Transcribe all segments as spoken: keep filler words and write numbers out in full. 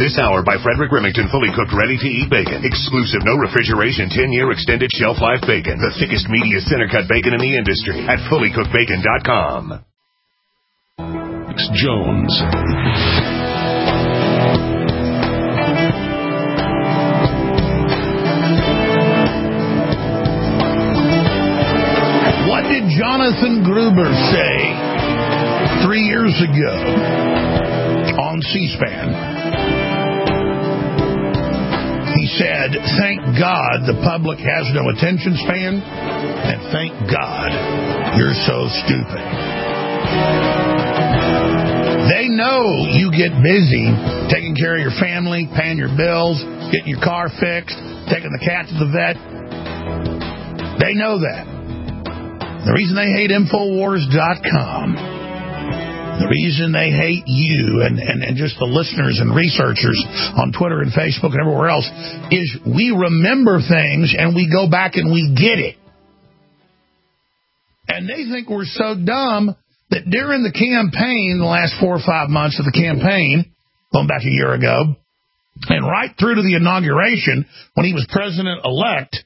This hour by Frederick Remington, fully cooked, ready-to-eat bacon. Exclusive, no refrigeration, ten-year extended shelf life bacon. The thickest, meatiest, center-cut bacon in the industry at fully cooked bacon dot com. Jones. What did Jonathan Gruber say three years ago on C-SPAN? He said, thank God the public has no attention span, and thank God you're so stupid. They know you get busy taking care of your family, paying your bills, getting your car fixed, taking the cat to the vet. They know that. The reason they hate Infowars dot com, the reason they hate you and, and, and just the listeners and researchers on Twitter and Facebook and everywhere else, is we remember things and we go back and we get it. And they think we're so dumb that during the campaign, the last four or five months of the campaign, going back a year ago, and right through to the inauguration, when he was president-elect,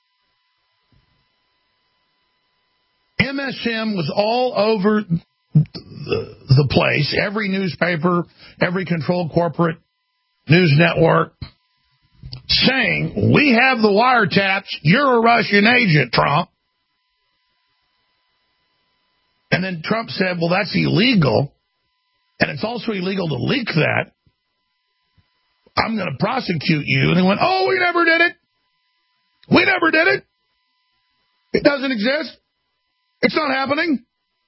M S M was all over the, the place, every newspaper, every controlled corporate news network, saying, we have the wiretaps, you're a Russian agent, Trump. And then Trump said, well, that's illegal, and it's also illegal to leak that. I'm going to prosecute you. And they went, oh, we never did it. We never did it. It doesn't exist. It's not happening.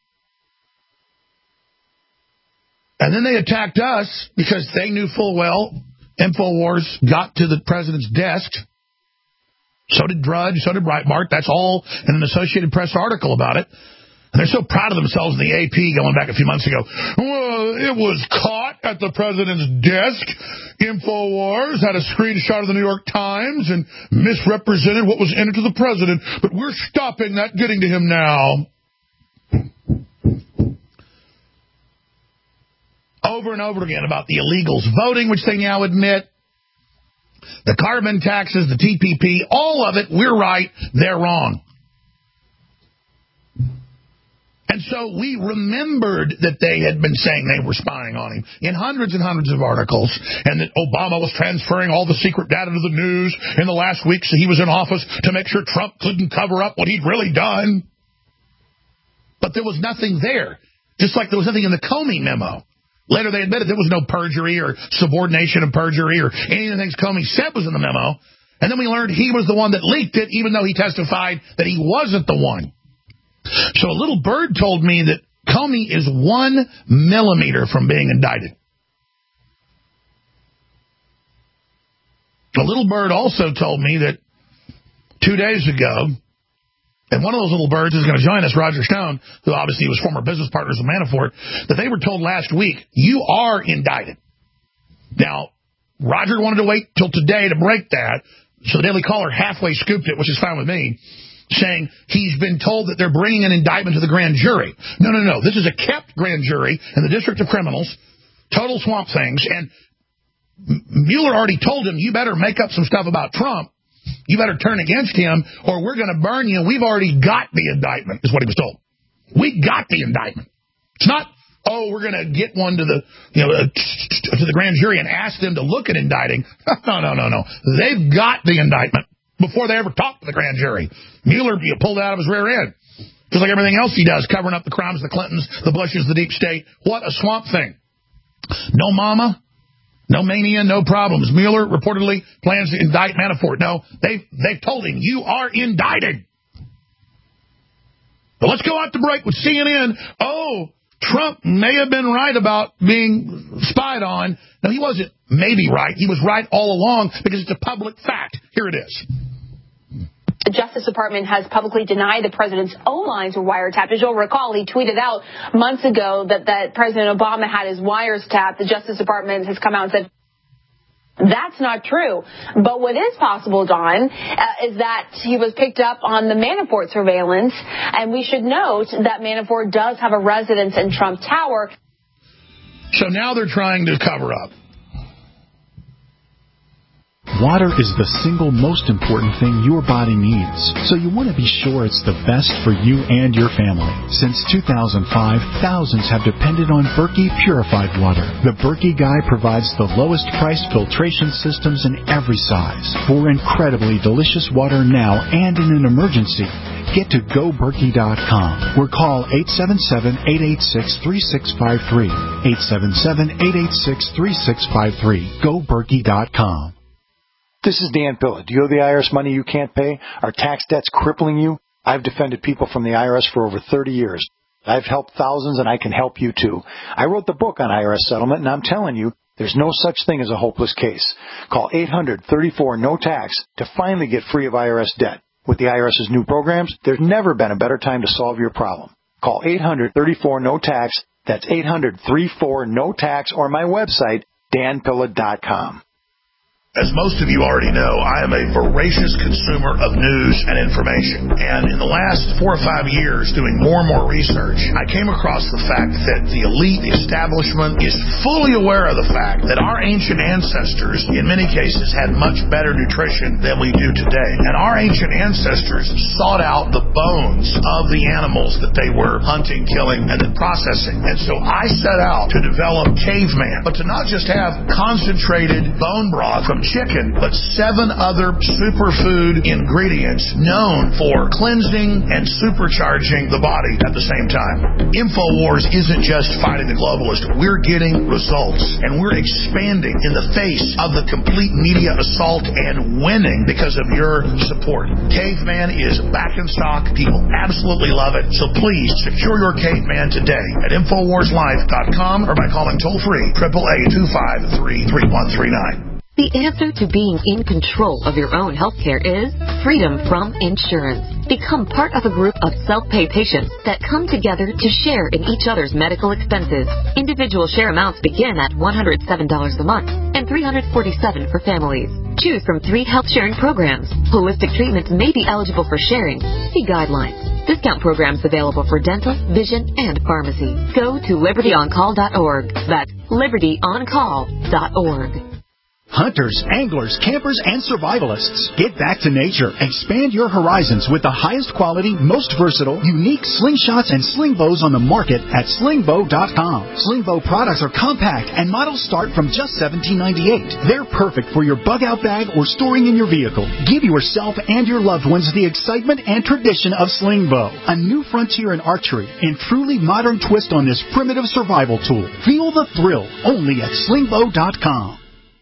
And then they attacked us because they knew full well InfoWars got to the president's desk. So did Drudge, so did Breitbart. That's all in an Associated Press article about it. And they're so proud of themselves in the A P going back a few months ago. Well, it was caught at the president's desk. InfoWars had a screenshot of the New York Times and misrepresented what was in it to the president. But we're stopping that getting to him now. Over and over again about the illegals voting, which they now admit. The carbon taxes, the T P P, all of it, we're right, they're wrong. And so we remembered that they had been saying they were spying on him in hundreds and hundreds of articles, and that Obama was transferring all the secret data to the news in the last weeks that he was in office to make sure Trump couldn't cover up what he'd really done. But there was nothing there, just like there was nothing in the Comey memo. Later they admitted there was no perjury or subordination of perjury or any of the things Comey said was in the memo. And then we learned he was the one that leaked it, even though he testified that he wasn't the one. So a little bird told me that Comey is one millimeter from being indicted. A little bird also told me that two days ago, and one of those little birds is going to join us, Roger Stone, who obviously was former business partners with Manafort, that they were told last week, you are indicted. Now, Roger wanted to wait till today to break that, so the Daily Caller halfway scooped it, which is fine with me, saying he's been told that they're bringing an indictment to the grand jury. No, no, no. This is a kept grand jury in the District of Criminals, total swamp things, and Mueller already told him, you better make up some stuff about Trump. You better turn against him, or we're going to burn you. We've already got the indictment, is what he was told. We got the indictment. It's not, oh, we're going to get one to the, you know, to the grand jury and ask them to look at indicting. No, no, no, no. They've got the indictment before they ever talked to the grand jury. Mueller pulled it out of his rear end. Just like everything else he does, covering up the crimes of the Clintons, the Bushes, the deep state. What a swamp thing. No mama, no mania, no problems. Mueller reportedly plans to indict Manafort. No, they've, they've told him, you are indicted. But let's go out to break with C N N. Oh, Trump may have been right about being spied on. No, he wasn't maybe right. He was right all along because it's a public fact. Here it is. The Justice Department has publicly denied the president's own lines were wiretapped. As you'll recall, he tweeted out months ago that, that President Obama had his wires tapped. The Justice Department has come out and said that's not true. But what is possible, Don, uh, is that he was picked up on the Manafort surveillance. And we should note that Manafort does have a residence in Trump Tower. So now they're trying to cover up. Water is the single most important thing your body needs, so you want to be sure it's the best for you and your family. Since two thousand five, thousands have depended on Berkey purified water. The Berkey Guy provides the lowest priced filtration systems in every size for incredibly delicious water now and in an emergency. Get to go berkey dot com or call eight seven seven, eight eight six, three six five three. eight seven seven, eight eight six, three six five three. go berkey dot com. This is Dan Pilla. Do you owe the I R S money you can't pay? Are tax debts crippling you? I've defended people from the I R S for over thirty years. I've helped thousands, and I can help you too. I wrote the book on I R S settlement, and I'm telling you, there's no such thing as a hopeless case. Call eight hundred, thirty-four, no tax to finally get free of I R S debt. With the IRS's new programs, there's never been a better time to solve your problem. Call eight hundred, thirty-four, no tax. That's eight hundred, thirty-four, no tax, or my website, dan pilla dot com. As most of you already know, I am a voracious consumer of news and information. And in the last four or five years, doing more and more research, I came across the fact that the elite, the establishment, is fully aware of the fact that our ancient ancestors, in many cases, had much better nutrition than we do today. And our ancient ancestors sought out the bones of the animals that they were hunting, killing, and then processing. And so I set out to develop Caveman, but to not just have concentrated bone broth from chicken, but seven other superfood ingredients known for cleansing and supercharging the body at the same time. InfoWars isn't just fighting the globalist. We're getting results, and we're expanding in the face of the complete media assault and winning because of your support. Caveman is back in stock. People absolutely love it. So please secure your Caveman today at infowars life dot com or by calling toll-free eight eight eight, two five three, three one three nine. The answer to being in control of your own healthcare is freedom from insurance. Become part of a group of self-pay patients that come together to share in each other's medical expenses. Individual share amounts begin at one hundred seven dollars a month and three hundred forty-seven dollars for families. Choose from three health sharing programs. Holistic treatments may be eligible for sharing. See guidelines. Discount programs available for dental, vision, and pharmacy. Go to liberty on call dot org. That's liberty on call dot org. Hunters, anglers, campers, and survivalists. Get back to nature. Expand your horizons with the highest quality, most versatile, unique slingshots and sling bows on the market at sling bow dot com. Sling bow products are compact and models start from just seventeen ninety-eight. They're perfect for your bug-out bag or storing in your vehicle. Give yourself and your loved ones the excitement and tradition of sling bow. A new frontier in archery and truly modern twist on this primitive survival tool. Feel the thrill only at sling bow dot com.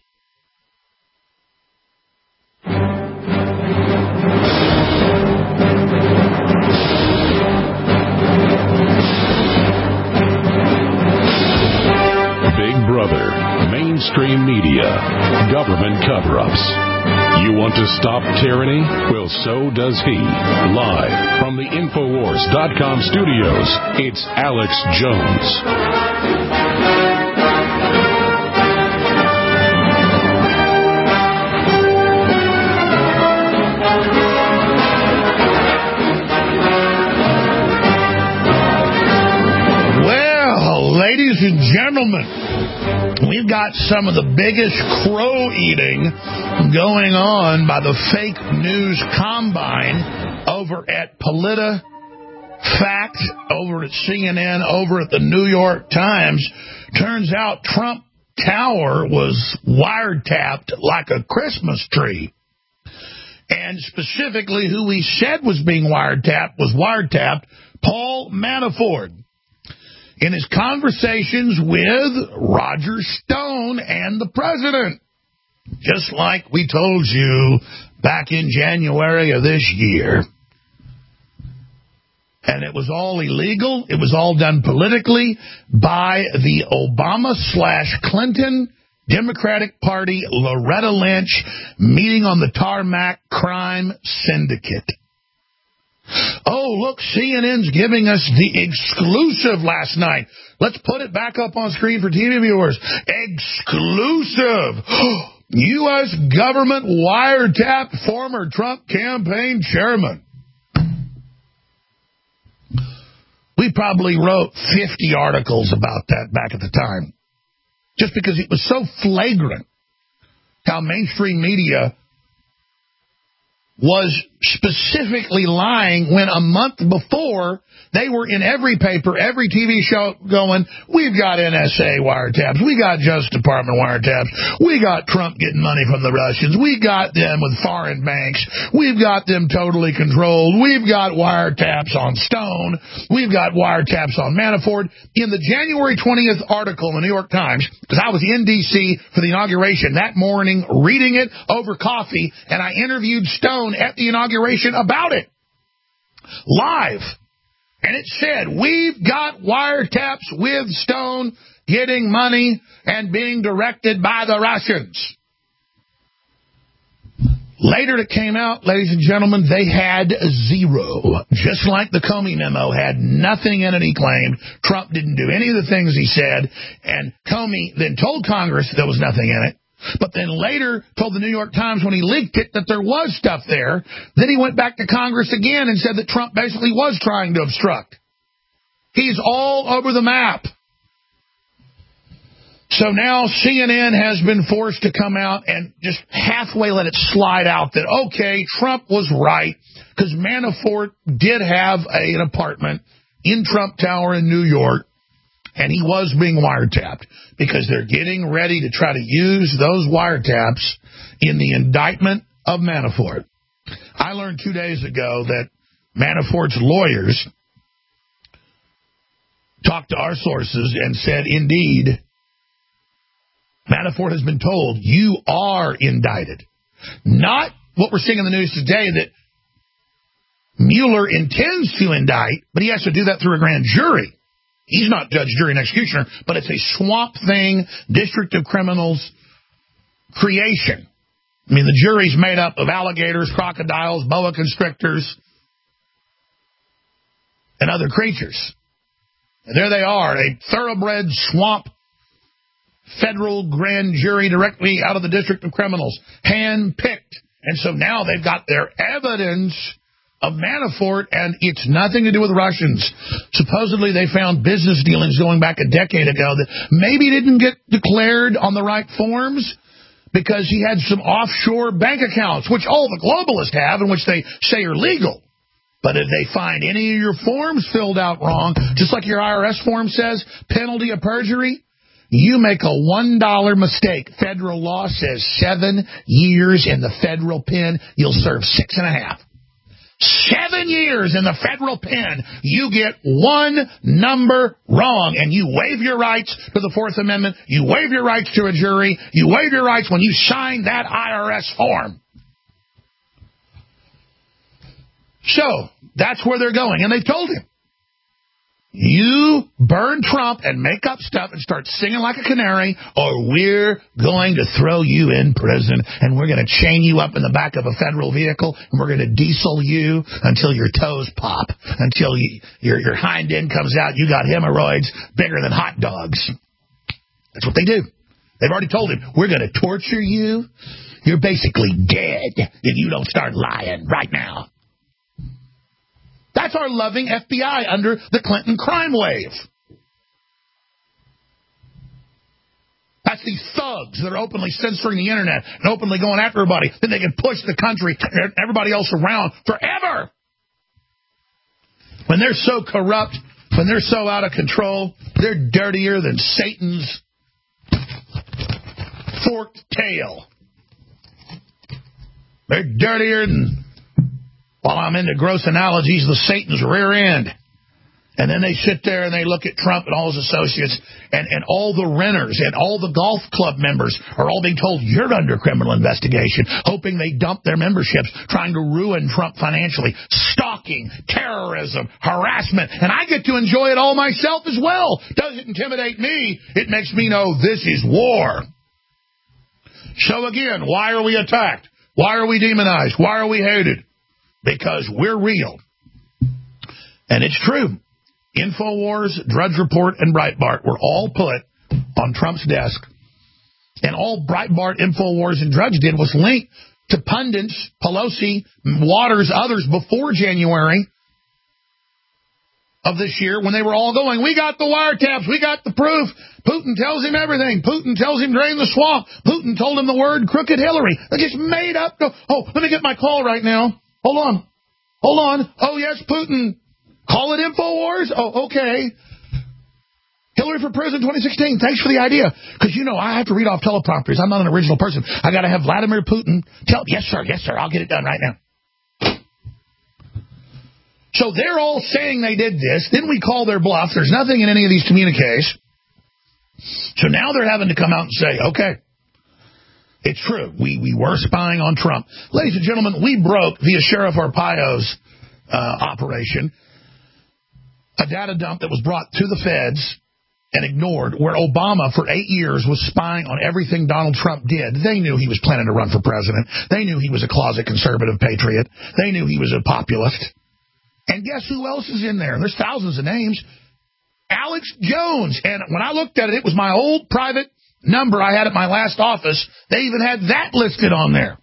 Brother, mainstream media, government cover-ups. You want to stop tyranny? Well, so does he. Live from the infowars dot com studios, it's Alex Jones. Well, ladies and gentlemen, we've got some of the biggest crow eating going on by the fake news combine over at PolitiFact, over at C N N, over at the New York Times. Turns out Trump Tower was wiretapped like a Christmas tree. And specifically who we said was being wiretapped was wiretapped Paul Manafort. In his conversations with Roger Stone and the president, just like we told you back in January of this year. And it was all illegal. It was all done politically by the Obama slash Clinton Democratic Party Loretta Lynch meeting on the tarmac crime syndicate. Oh, look, C N N's giving us the exclusive last night. Let's put it back up on screen for T V viewers. Exclusive. U S government wiretapped former Trump campaign chairman. We probably wrote fifty articles about that back at the time, just because it was so flagrant. how mainstream media was specifically lying when a month before they were in every paper, every T V show going, we've got N S A wiretaps, we got Justice Department wiretaps, we got Trump getting money from the Russians, we got them with foreign banks, we've got them totally controlled, we've got wiretaps on Stone, we've got wiretaps on Manafort. In the January twentieth article in the New York Times, because I was in D C for the inauguration that morning, reading it over coffee, and I interviewed Stone at the inauguration about it, live. And it said, we've got wiretaps with Stone getting money and being directed by the Russians. Later it came out, ladies and gentlemen, they had zero. Just like the Comey memo had nothing in it, he claimed. Trump didn't do any of the things he said. And Comey then told Congress there was nothing in it. But then later told the New York Times when he leaked it that there was stuff there. Then he went back to Congress again and said that Trump basically was trying to obstruct. He's all over the map. So now C N N has been forced to come out and just halfway let it slide out that, okay, Trump was right because Manafort did have a, an apartment in Trump Tower in New York. And he was being wiretapped because they're getting ready to try to use those wiretaps in the indictment of Manafort. I learned two days ago that Manafort's lawyers talked to our sources and said, indeed, Manafort has been told, you are indicted. Not what we're seeing in the news today that Mueller intends to indict, but he has to do that through a grand jury. He's not judge, jury, and executioner, but it's a Swamp Thing, District of Criminals creation. I mean, the jury's made up of alligators, crocodiles, boa constrictors, and other creatures. And there they are, a thoroughbred swamp federal grand jury directly out of the District of Criminals, hand-picked. And so now they've got their evidence of Manafort, and it's nothing to do with Russians. Supposedly they found business dealings going back a decade ago that maybe didn't get declared on the right forms because he had some offshore bank accounts, which all the globalists have and which they say are legal. But if they find any of your forms filled out wrong, just like your I R S form says, penalty of perjury, you make a one dollar mistake. Federal law says seven years in the federal pen. You'll serve six and a half. Seven years in the federal pen, you get one number wrong, and you waive your rights to the Fourth Amendment, you waive your rights to a jury, you waive your rights when you sign that I R S form. So, that's where they're going, and they told him, you burn Trump and make up stuff and start singing like a canary, or we're going to throw you in prison, and we're going to chain you up in the back of a federal vehicle, and we're going to diesel you until your toes pop, until you, your, your hind end comes out. You got hemorrhoids bigger than hot dogs. That's what they do. They've already told him, we're going to torture you. You're basically dead if you don't start lying right now. That's our loving F B I under the Clinton crime wave. That's these thugs that are openly censoring the internet and openly going after everybody. Then they can push the country and everybody else around forever. When they're so corrupt, when they're so out of control, they're dirtier than Satan's forked tail. They're dirtier than... While I'm into gross analogies, the Satan's rear end. And then they sit there and they look at Trump and all his associates, and, and all the renters and all the golf club members are all being told, you're under criminal investigation, hoping they dump their memberships, trying to ruin Trump financially, stalking, terrorism, harassment. And I get to enjoy it all myself as well. Doesn't intimidate me. It makes me know this is war. So again, why are we attacked? Why are we demonized? Why are we hated? Because we're real. And it's true. InfoWars, Drudge Report, and Breitbart were all put on Trump's desk. And all Breitbart, InfoWars, and Drudge did was link to pundits, Pelosi, Waters, others before January, of this year when they were all going, we got the wiretaps, we got the proof. Putin tells him everything. Putin tells him drain the swamp. Putin told him the word crooked Hillary. They just made up. Oh, let me get my call right now. Hold on. Hold on. Oh, yes, Putin. Call it InfoWars? Oh, okay. Hillary for President twenty sixteen. Thanks for the idea. Because, you know, I have to read off teleprompters. I'm not an original person. I got to have Vladimir Putin tell, yes, sir, yes, sir, I'll get it done right now. So they're all saying they did this. Then we call their bluff. There's nothing in any of these communiques. So now they're having to come out and say, okay, it's true. We we were spying on Trump. Ladies and gentlemen, we broke, via Sheriff Arpaio's uh, operation, a data dump that was brought to the feds and ignored, where Obama for eight years was spying on everything Donald Trump did. They knew he was planning to run for president. They knew he was a closet conservative patriot. They knew he was a populist. And guess who else is in there? There's thousands of names. Alex Jones. And when I looked at it, it was my old private number I had at my last office. They even had that listed on there.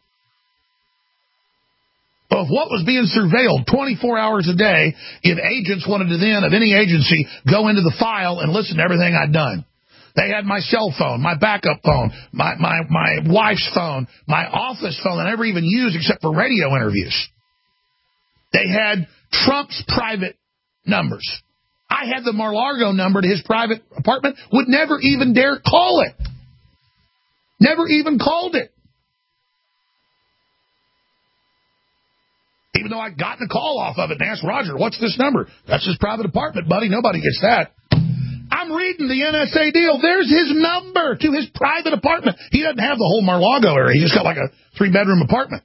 Of what was being surveilled twenty-four hours a day if agents wanted to then, of any agency, go into the file and listen to everything I'd done. They had my cell phone, my backup phone, my, my, my wife's phone, my office phone that I never even used except for radio interviews. They had Trump's private numbers. I had the Mar-a-Lago number to his private apartment, would never even dare call it. Never even called it. Even though I'd gotten a call off of it and asked Roger, what's this number? That's his private apartment, buddy. Nobody gets that. I'm reading the N S A deal. There's his number to his private apartment. He doesn't have the whole Mar-a-Lago area. He just got like a three-bedroom apartment.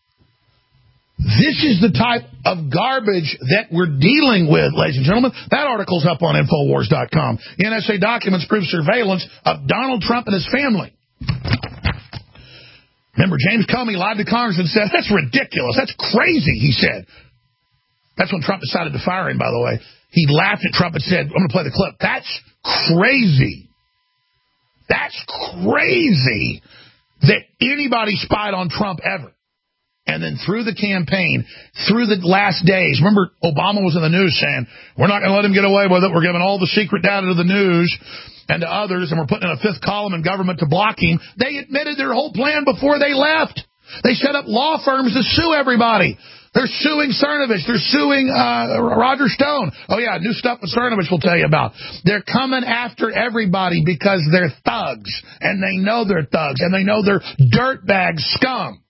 This is the type of garbage that we're dealing with, ladies and gentlemen. That article's up on Infowars dot com. N S A documents prove surveillance of Donald Trump and his family. Remember, James Comey lied to Congress and said, that's ridiculous. That's crazy, he said. That's when Trump decided to fire him, by the way. He laughed at Trump and said, I'm going to play the clip. That's crazy. That's crazy that anybody spied on Trump ever. And then through the campaign, through the last days, remember Obama was in the news saying, we're not going to let him get away with it. We're giving all the secret data to the news and to others, and we're putting in a fifth column in government to block him. They admitted their whole plan before they left. They set up law firms to sue everybody. They're suing Cernovich. They're suing uh, Roger Stone. Oh, yeah, new stuff with Cernovich we'll tell you about. They're coming after everybody because they're thugs, and they know they're thugs, and they know they're dirtbag scum.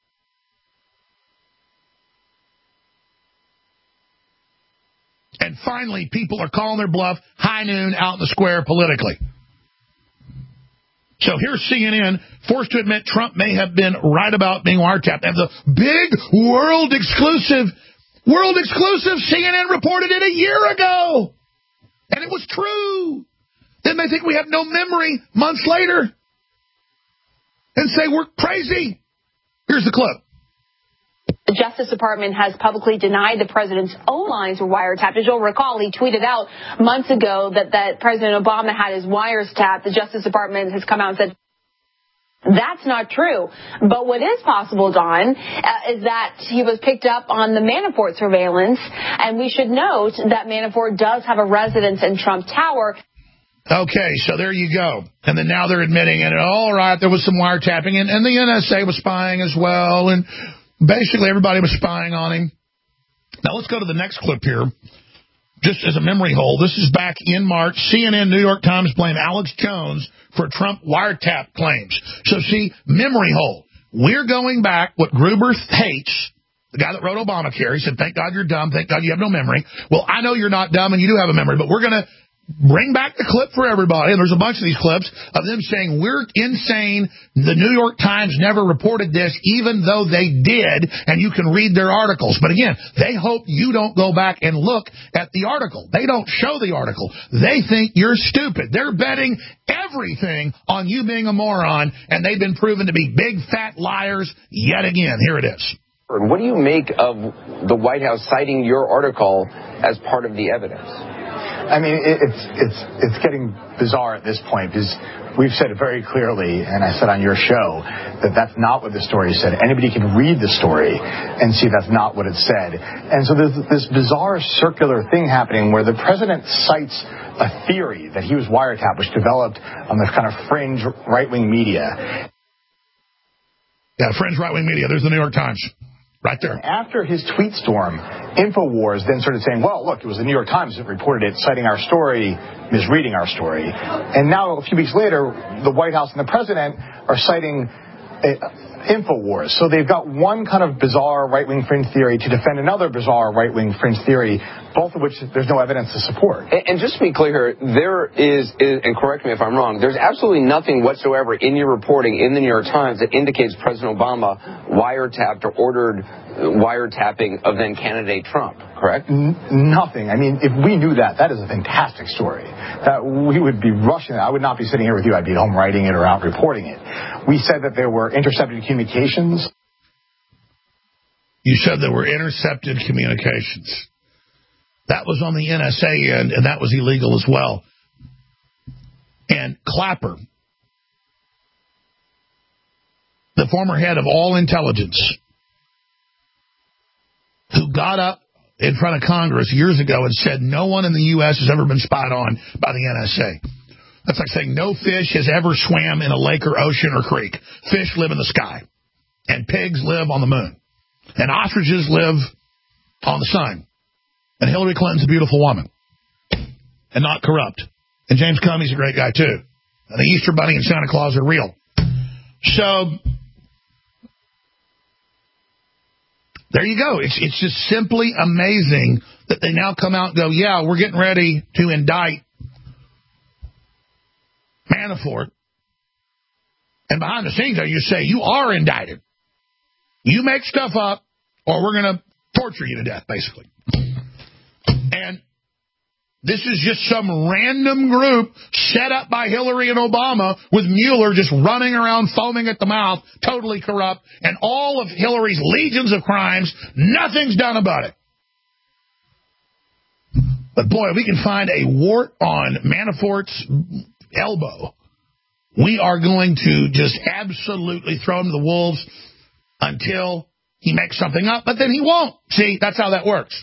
And finally, people are calling their bluff high noon out in the square politically. So here's C N N forced to admit Trump may have been right about being wiretapped. And the big world exclusive, world exclusive, C N N reported it a year ago. And it was true. Then they think we have no memory months later and say we're crazy. Here's the clip. The Justice Department has publicly denied the president's own lines were wiretapped. As you'll recall, he tweeted out months ago that, that President Obama had his wires tapped. The Justice Department has come out and said that's not true. But what is possible, Don, uh, is that he was picked up on the Manafort surveillance. And we should note that Manafort does have a residence in Trump Tower. Okay, so there you go. And then now they're admitting it. All right, there was some wiretapping, and, and the N S A was spying as well, and basically everybody was spying on him. Now let's go to the next clip here, just as a memory hole. This is back in March. C N N, New York Times blame Alex Jones for Trump wiretap claims. So see, memory hole. We're going back, what Gruber hates, the guy that wrote Obamacare. He said, thank God you're dumb. Thank God you have no memory. Well, I know you're not dumb and you do have a memory, but we're going to bring back the clip for everybody, and there's a bunch of these clips of them saying, we're insane, the New York Times never reported this, even though they did, and you can read their articles. But again, they hope you don't go back and look at the article. They don't show the article. They think you're stupid. They're betting everything on you being a moron, and they've been proven to be big, fat liars yet again. Here it is. What do you make of the White House citing your article as part of the evidence? I mean, it, it's it's it's getting bizarre at this point because we've said it very clearly, and I said on your show, that that's not what the story said. Anybody can read the story and see that's not what it said. And so there's this bizarre circular thing happening where the president cites a theory that he was wiretapped, which developed on this kind of fringe right-wing media. Yeah, fringe right-wing media. There's the New York Times. Right there. And after his tweet storm, InfoWars then started saying, well, look, it was the New York Times that reported it, citing our story, misreading our story. And now, a few weeks later, the White House and the president are citing uh, InfoWars. So they've got one kind of bizarre right-wing fringe theory to defend another bizarre right-wing fringe theory, both of which there's no evidence to support. And, and just to be clear here, there is, is, and correct me if I'm wrong, there's absolutely nothing whatsoever in your reporting in the New York Times that indicates President Obama wiretapped or ordered wiretapping of then candidate Trump, correct? N- nothing. I mean, if we knew that, that is a fantastic story. That we would be rushing it. I would not be sitting here with you. I'd be at home writing it or out reporting it. We said that there were intercepted communications. You said there were intercepted communications. That was on the N S A end, and that was illegal as well. And Clapper, the former head of all intelligence, who got up in front of Congress years ago and said no one in the U S has ever been spied on by the N S A. That's like saying no fish has ever swam in a lake or ocean or creek. Fish live in the sky, and pigs live on the moon, and ostriches live on the sun, and Hillary Clinton's a beautiful woman and not corrupt, and James Comey's a great guy too, and the Easter Bunny and Santa Claus are real. So there you go. It's it's just simply amazing that they now come out and go, yeah, we're getting ready to indict Manafort. And behind the scenes, you say, you are indicted. You make stuff up, or we're going to torture you to death, basically. And this is just some random group set up by Hillary and Obama with Mueller just running around foaming at the mouth, totally corrupt, and all of Hillary's legions of crimes, nothing's done about it. But boy, if we can find a wart on Manafort's elbow, we are going to just absolutely throw him to the wolves until he makes something up, but then he won't. See, that's how that works.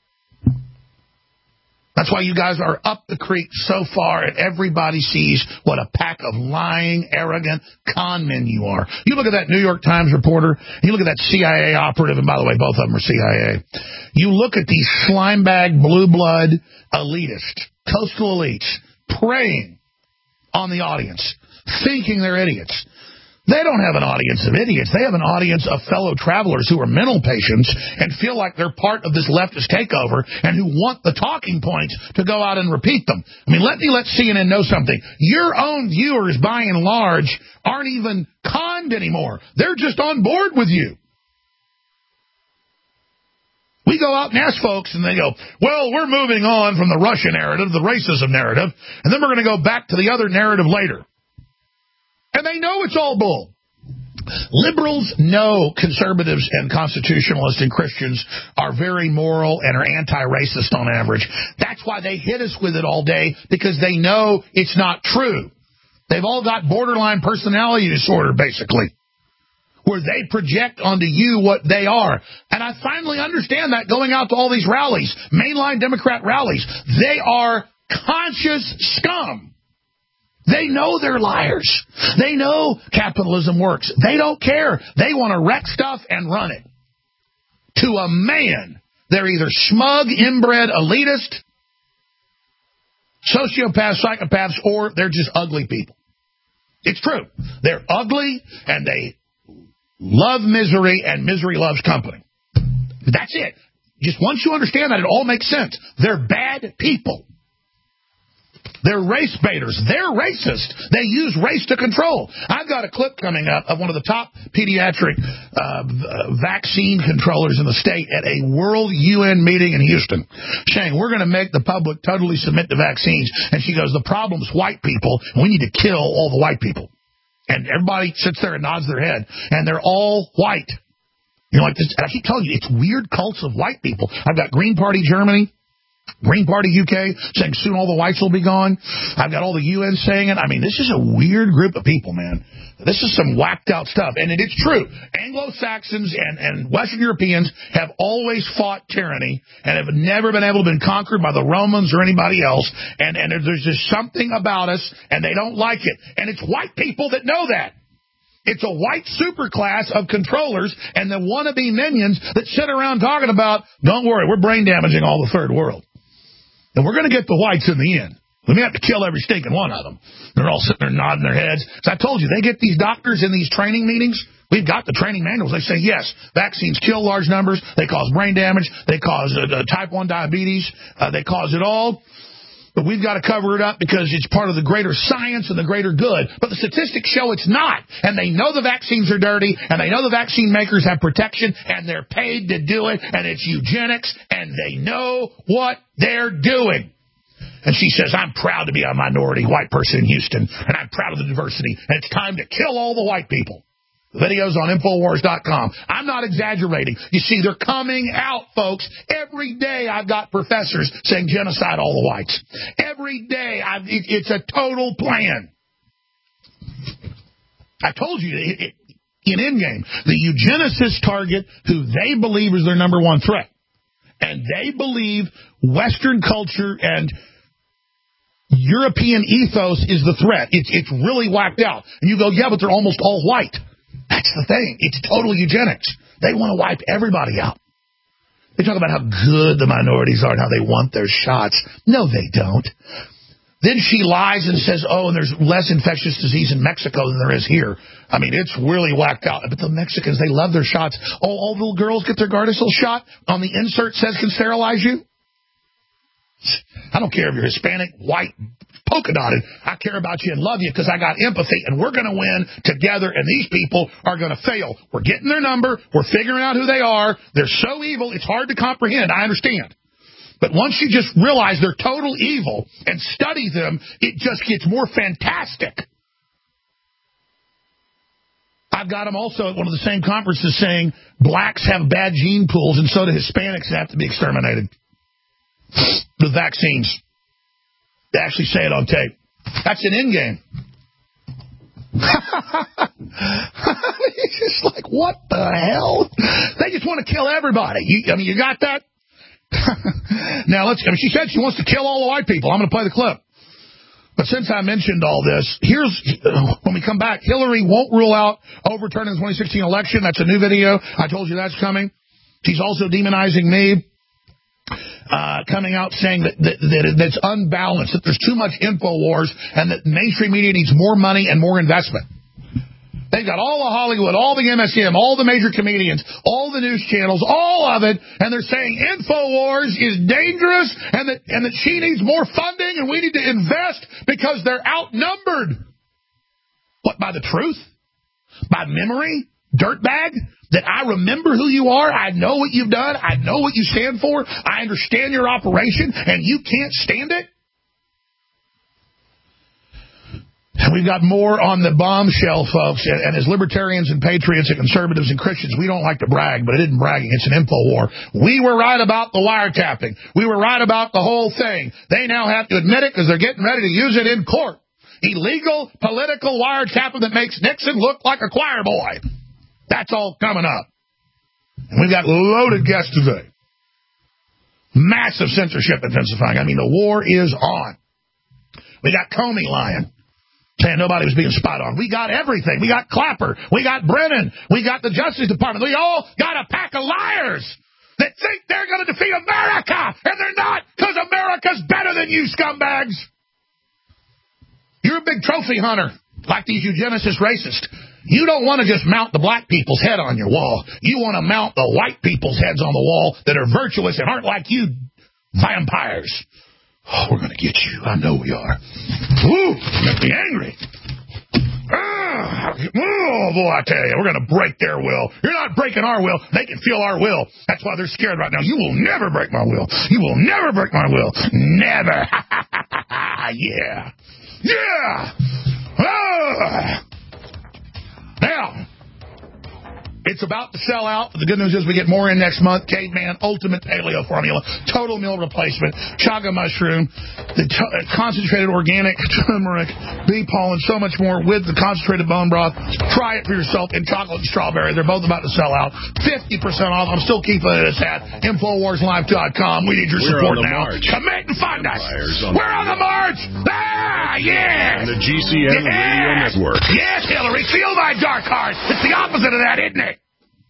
That's why you guys are up the creek so far, and everybody sees what a pack of lying, arrogant con men you are. You look at that New York Times reporter, and you look at that C I A operative, and by the way, both of them are C I A. You look at these slimebag, blue blood elitists, coastal elites, preying on the audience, thinking they're idiots. They don't have an audience of idiots. They have an audience of fellow travelers who are mental patients and feel like they're part of this leftist takeover and who want the talking points to go out and repeat them. I mean, let me let C N N know something. Your own viewers, by and large, aren't even conned anymore. They're just on board with you. We go out and ask folks, and they go, well, we're moving on from the Russia narrative, the racism narrative, and then we're going to go back to the other narrative later. And they know it's all bull. Liberals know conservatives and constitutionalists and Christians are very moral and are anti-racist on average. That's why they hit us with it all day, because they know it's not true. They've all got borderline personality disorder, basically, where they project onto you what they are. And I finally understand that going out to all these rallies, mainline Democrat rallies. They are conscious scum. They know they're liars. They know capitalism works. They don't care. They want to wreck stuff and run it. To a man, they're either smug, inbred, elitist, sociopaths, psychopaths, or they're just ugly people. It's true. They're ugly, and they love misery, and misery loves company. That's it. Just once you understand that, it all makes sense. They're bad people. They're race baiters. They're racist. They use race to control. I've got a clip coming up of one of the top pediatric uh, vaccine controllers in the state at a World U N meeting in Houston saying, we're going to make the public totally submit to vaccines. And she goes, the problem's white people, and we need to kill all the white people. And everybody sits there and nods their head, and they're all white. You know, like this. And I keep telling you, it's weird cults of white people. I've got Green Party Germany. Green Party U K saying soon all the whites will be gone. I've got all the U N saying it. I mean, this is a weird group of people, man. This is some whacked out stuff. And it is true. Anglo-Saxons and, and Western Europeans have always fought tyranny and have never been able to be conquered by the Romans or anybody else. And, and there's just something about us, and they don't like it. And it's white people that know that. It's a white superclass of controllers and the wannabe minions that sit around talking about, don't worry, we're brain damaging all the third world. And we're going to get the whites in the end. We may have to kill every stinking one of them. They're all sitting there nodding their heads. So I told you, they get these doctors in these training meetings. We've got the training manuals. They say, yes, vaccines kill large numbers. They cause brain damage. They cause uh, type one diabetes. Uh, they cause it all. But we've got to cover it up because it's part of the greater science and the greater good. But the statistics show it's not. And they know the vaccines are dirty, and they know the vaccine makers have protection, and they're paid to do it, and it's eugenics, and they know what they're doing. And she says, I'm proud to be a minority white person in Houston, and I'm proud of the diversity, and it's time to kill all the white people. The video's on Infowars dot com. I'm not exaggerating. You see, they're coming out, folks. Every day I've got professors saying genocide all the whites. Every day I've, it, it's a total plan. I told you, it, it, in Endgame, the eugenicists target who they believe is their number one threat. And they believe Western culture and European ethos is the threat. It's, it's really whacked out. And you go, yeah, but they're almost all white. That's the thing. It's total eugenics. They want to wipe everybody out. They talk about how good the minorities are and how they want their shots. No, they don't. Then she lies and says, oh, and there's less infectious disease in Mexico than there is here. I mean, it's really whacked out. But the Mexicans, they love their shots. Oh, all the little girls get their Gardasil shot. On the insert says can sterilize you. I don't care if you're Hispanic, white, polka dotted. I care about you and love you because I got empathy, and we're going to win together, and these people are going to fail. We're getting their number. We're figuring out who they are. They're so evil, it's hard to comprehend. I understand. But once you just realize they're total evil and study them, it just gets more fantastic. I've got them also at one of the same conferences saying blacks have bad gene pools, and so do Hispanics and have to be exterminated. The vaccines. They actually say it on tape. That's an Endgame. It's just like, what the hell? They just want to kill everybody. You, I mean, you got that? Now, let's. I mean, she said she wants to kill all the white people. I'm going to play the clip. But since I mentioned all this, here's, when we come back, Hillary won't rule out overturning the twenty sixteen election. That's a new video. I told you that's coming. She's also demonizing me. Uh, coming out saying that, that, that it's unbalanced, that there's too much InfoWars, and that mainstream media needs more money and more investment. They've got all the Hollywood, all the M S M, all the major comedians, all the news channels, all of it, and they're saying InfoWars is dangerous and that, and that she needs more funding and we need to invest because they're outnumbered. What, by the truth? By memory? Dirtbag? That I remember who you are, I know what you've done, I know what you stand for, I understand your operation, and you can't stand it? And we've got more on the bombshell, folks, and, and as libertarians and patriots and conservatives and Christians, we don't like to brag, but it isn't bragging, it's an info war. We were right about the wiretapping. We were right about the whole thing. They now have to admit it because they're getting ready to use it in court. Illegal political wiretapping that makes Nixon look like a choir boy. That's all coming up. And we've got loaded guests today. Massive censorship intensifying. I mean, the war is on. We got Comey lying, saying nobody was being spied on. We got everything. We got Clapper. We got Brennan. We got the Justice Department. We all got a pack of liars that think they're going to defeat America, and they're not, because America's better than you scumbags. You're a big trophy hunter, like these eugenicist racists. You don't want to just mount the black people's head on your wall. You want to mount the white people's heads on the wall that are virtuous and aren't like you vampires. Oh, we're going to get you. I know we are. Ooh, make me angry. Ah, oh, boy, I tell you, we're going to break their will. You're not breaking our will. They can feel our will. That's why they're scared right now. You will never break my will. You will never break my will. Never. Yeah. Yeah. Ah. Now, It's about to sell out. The good news is we get more in next month. Caveman, Ultimate Paleo Formula, Total Meal Replacement, Chaga Mushroom, the t- concentrated organic turmeric, bee pollen, so much more with the concentrated bone broth. Try it for yourself in chocolate and strawberry. They're both about to sell out. fifty percent off. I'm still keeping it at Infowars Life dot com. We need your We're support on the now. march. Commit and fund us. On We're on the march. Ah, yeah. And the G C N yes. Radio Network. Yes, Hillary. Feel my dark heart. It's the opposite of that, isn't it?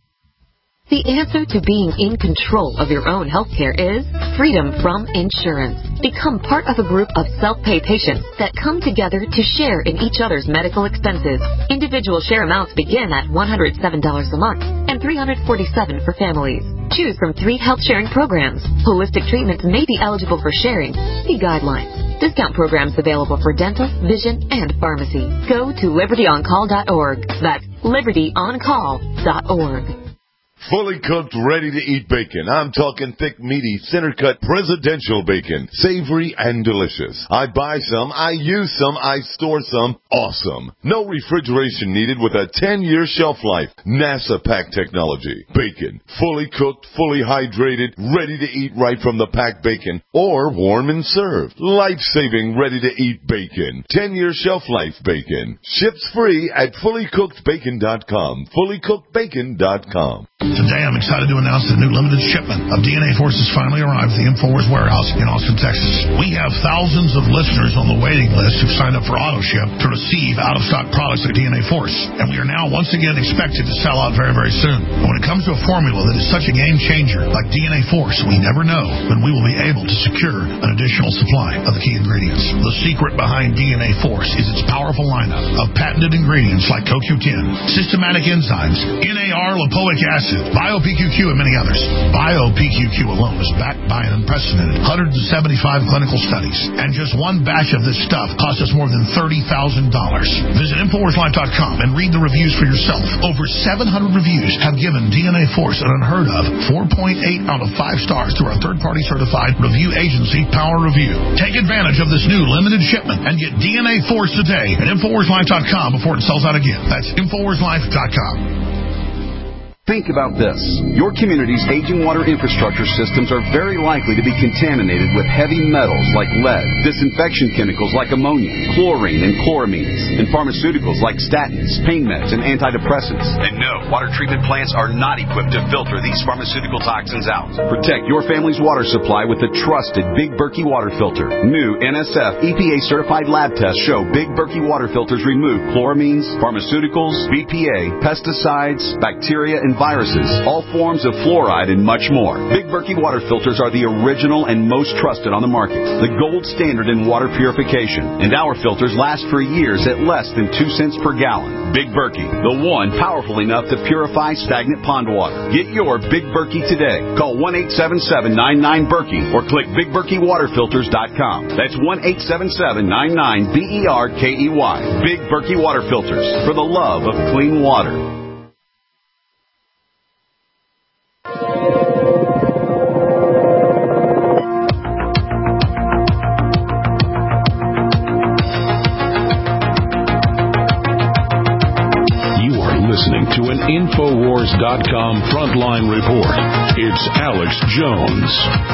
The answer to being in control of your own healthcare is freedom from insurance. Become part of a group of self-pay patients that come together to share in each other's medical expenses. Individual share amounts begin at one hundred seven dollars a month and three hundred forty-seven dollars for families. Choose from three health sharing programs. Holistic treatments may be eligible for sharing. See guidelines. Discount programs available for dental, vision, and pharmacy. Go to liberty on call dot org. That's liberty on call dot org. Fully cooked, ready-to-eat bacon. I'm talking thick, meaty, center-cut, presidential bacon. Savory and delicious. I buy some, I use some, I store some. Awesome. No refrigeration needed with a ten-year shelf life. NASA pack technology. Bacon. Fully cooked, fully hydrated, ready to eat right from the packed bacon. Or warm and served. Life-saving, ready-to-eat bacon. ten-year shelf life bacon. Ships free at fully cooked bacon dot com. fully cooked bacon dot com. Today, I'm excited to announce the new limited shipment of D N A Force has finally arrived at the InfoWars warehouse in Austin, Texas. We have thousands of listeners on the waiting list who've signed up for AutoShip to receive out-of-stock products like D N A Force. And we are now once again expected to sell out very, very soon. And when it comes to a formula that is such a game changer like D N A Force, we never know when we will be able to secure an additional supply of the key ingredients. The secret behind D N A Force is its powerful lineup of patented ingredients like C O Q ten, systematic enzymes, N A R lipoic acid, Bio-P Q Q, and many others. Bio-P Q Q alone is backed by an unprecedented one hundred seventy-five clinical studies, and just one batch of this stuff cost us more than thirty thousand dollars. Visit Infowars Life dot com and read the reviews for yourself. Over seven hundred reviews have given D N A Force an unheard of four point eight out of five stars through our third-party certified review agency, Power Review. Take advantage of this new limited shipment and get D N A Force today at Infowars Life dot com before it sells out again. That's Infowars Life dot com. Think about this. Your community's aging water infrastructure systems are very likely to be contaminated with heavy metals like lead, disinfection chemicals like ammonia, chlorine and chloramines, and pharmaceuticals like statins, pain meds, and antidepressants. And no, water treatment plants are not equipped to filter these pharmaceutical toxins out. Protect your family's water supply with the trusted Big Berkey water filter. New N S F E P A-certified lab tests show Big Berkey water filters remove chloramines, pharmaceuticals, B P A, pesticides, bacteria, and viruses, all forms of fluoride, and much more. Big Berkey water filters are the original and most trusted on the market, the gold standard in water purification, and our filters last for years at less than two cents per gallon. Big Berkey, the one powerful enough to purify stagnant pond water. Get your Big Berkey today. Call one eight seven seven, nine nine, Berkey or click big berkey water filters dot com. That's one eight seven seven, nine nine, B E R K E Y. Big Berkey water filters, for the love of clean water. Listening to an Infowars dot com frontline report. It's Alex Jones.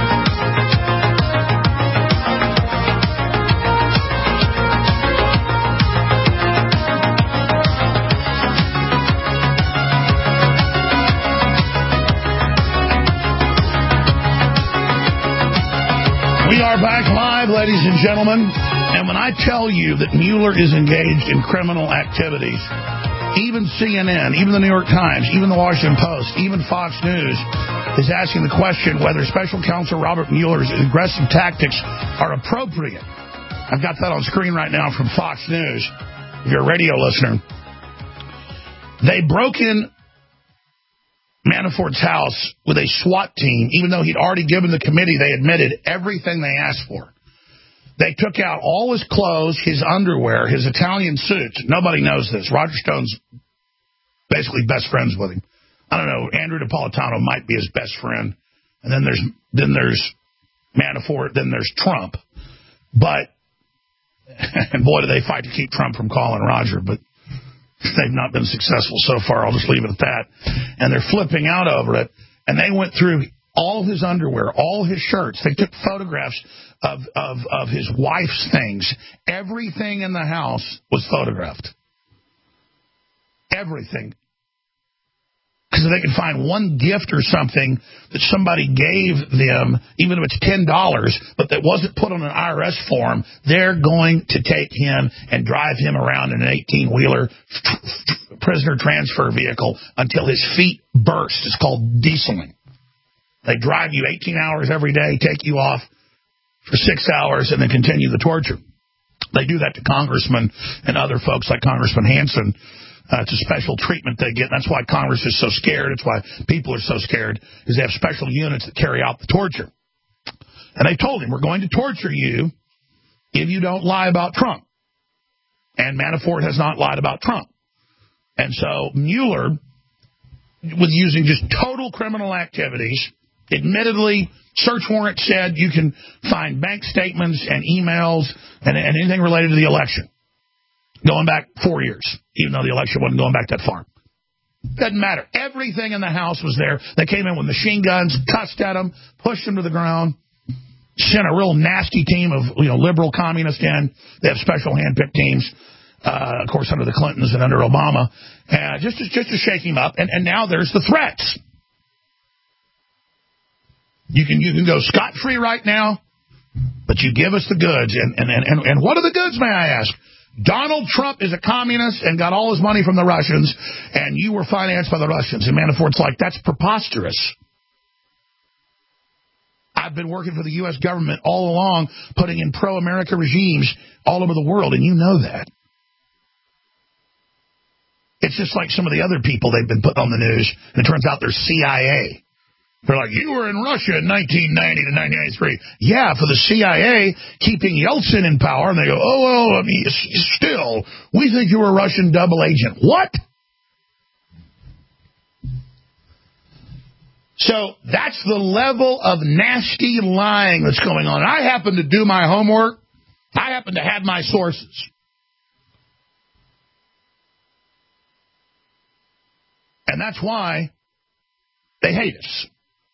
We are back live, ladies and gentlemen. And when I tell you that Mueller is engaged in criminal activities, even C N N, even the New York Times, even the Washington Post, even Fox News is asking the question whether Special Counsel Robert Mueller's aggressive tactics are appropriate. I've got that on screen right now from Fox News, if you're a radio listener. They broke in Manafort's house with a SWAT team, even though he'd already given the committee, they admitted, everything they asked for. They took out all his clothes, his underwear, his Italian suits. Nobody knows this. Roger Stone's basically best friends with him. I don't know. Andrew Napolitano might be his best friend. And then there's then there's Manafort. Then there's Trump. But, and boy, do they fight to keep Trump from calling Roger. But They've not been successful so far. I'll just leave it at that. And they're flipping out over it. And they went through all his underwear, all his shirts. They took photographs of, of, of his wife's things. Everything in the house was photographed. Everything. Because if they can find one gift or something that somebody gave them, even if it's ten dollars, but that wasn't put on an I R S form, they're going to take him and drive him around in an eighteen-wheeler prisoner transfer vehicle until his feet burst. It's called dieseling. They drive you eighteen hours every day, take you off for six hours, and then continue the torture. They do that to congressmen and other folks like Congressman Hansen. Uh, it's a special treatment they get. That's why Congress is so scared. It's why people are so scared, is they have special units that carry out the torture. And they told him, we're going to torture you if you don't lie about Trump. And Manafort has not lied about Trump. And so Mueller, with using just total criminal activities, admittedly, search warrant said you can find bank statements and emails and, and anything related to the election. Going back four years, even though the election wasn't going back that far. Doesn't matter. Everything in the house was there. They came in with machine guns, cussed at them, pushed them to the ground, sent a real nasty team of you know liberal communists in. They have special handpicked teams, uh, of course, under the Clintons and under Obama, uh, just, to, just to shake him up. And, and now there's the threats. You can you can go scot-free right now, but you give us the goods. And, and, and, and what are the goods, may I ask? Donald Trump is a communist and got all his money from the Russians, and you were financed by the Russians. And Manafort's like, that's preposterous. I've been working for the U S government all along, putting in pro-America regimes all over the world, and you know that. It's just like some of the other people they've been putting on the news, and it turns out they're C I A. They're like, you were in Russia in nineteen ninety to nineteen ninety-three. Yeah, for the C I A, keeping Yeltsin in power. And they go, oh, well, I mean, still, we think you were a Russian double agent. What? So that's the level of nasty lying that's going on. I happen to do my homework. I happen to have my sources. And that's why they hate us.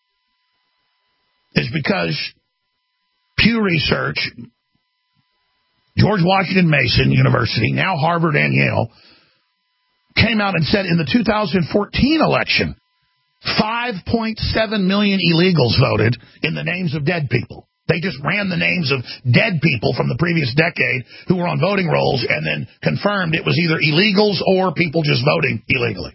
Is because Pew Research, George Washington Mason University, now Harvard and Yale, came out and said in the two thousand fourteen election, five point seven million illegals voted in the names of dead people. They just ran the names of dead people from the previous decade who were on voting rolls and then confirmed it was either illegals or people just voting illegally.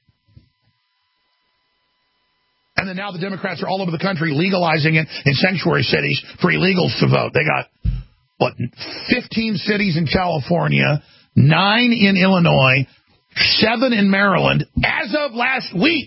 And then now the Democrats are all over the country legalizing it in sanctuary cities for illegals to vote. They got, what, fifteen cities in California, nine in Illinois, seven in Maryland, as of last week.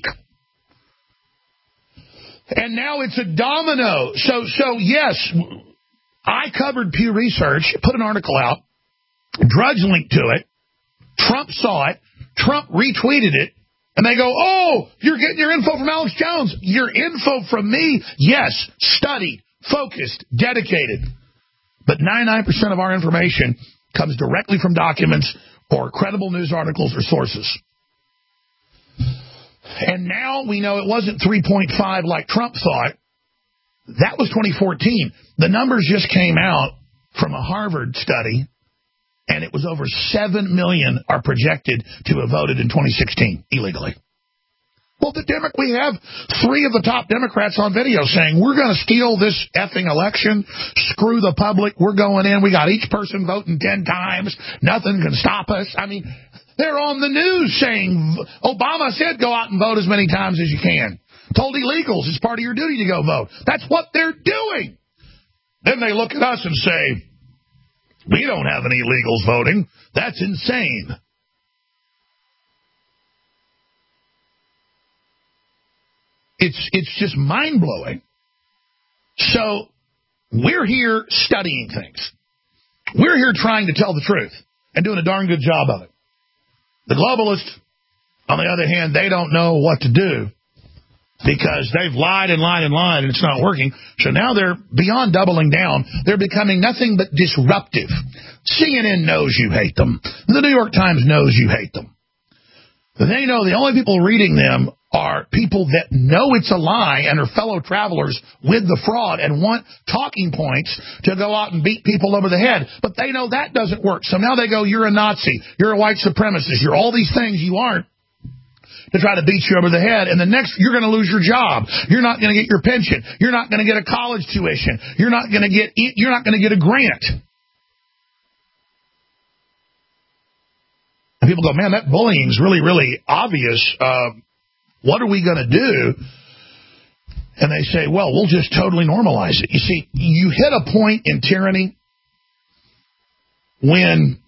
And now it's a domino. So, so yes, I covered Pew Research, put an article out, Drudge linked to it, Trump saw it, Trump retweeted it, and they go, oh, you're getting your info from Alex Jones. Your info from me, yes, studied, focused, dedicated. But ninety-nine percent of our information comes directly from documents or credible news articles or sources. And now we know it wasn't three point five like Trump thought. That was twenty fourteen. The numbers just came out from a Harvard study, and it was over seven million are projected to have voted in twenty sixteen illegally. Well, the Demo- we have three of the top Democrats on video saying, we're going to steal this effing election, screw the public, we're going in, we got each person voting ten times, nothing can stop us. I mean, they're on the news saying, Obama said go out and vote as many times as you can. Told illegals it's part of your duty to go vote. That's what they're doing. Then they look at us and say, we don't have any illegals voting. That's insane. It's it's just mind-blowing. So we're here studying things. We're here trying to tell the truth and doing a darn good job of it. The globalists, on the other hand, they don't know what to do because they've lied and lied and lied and it's not working. So now they're beyond doubling down. They're becoming nothing but disruptive. C N N knows you hate them. The New York Times knows you hate them. They know the only people reading them are people that know it's a lie and are fellow travelers with the fraud and want talking points to go out and beat people over the head. But they know that doesn't work. So now they go, you're a Nazi, you're a white supremacist, you're all these things you aren't, to try to beat you over the head. And the next, you're going to lose your job. You're not going to get your pension. You're not going to get a college tuition. You're not going to get, you're not going to get a grant. And people go, man, that bullying is really, really obvious. Uh, what are we going to do? And they say, well, we'll just totally normalize it. You see, you hit a point in tyranny when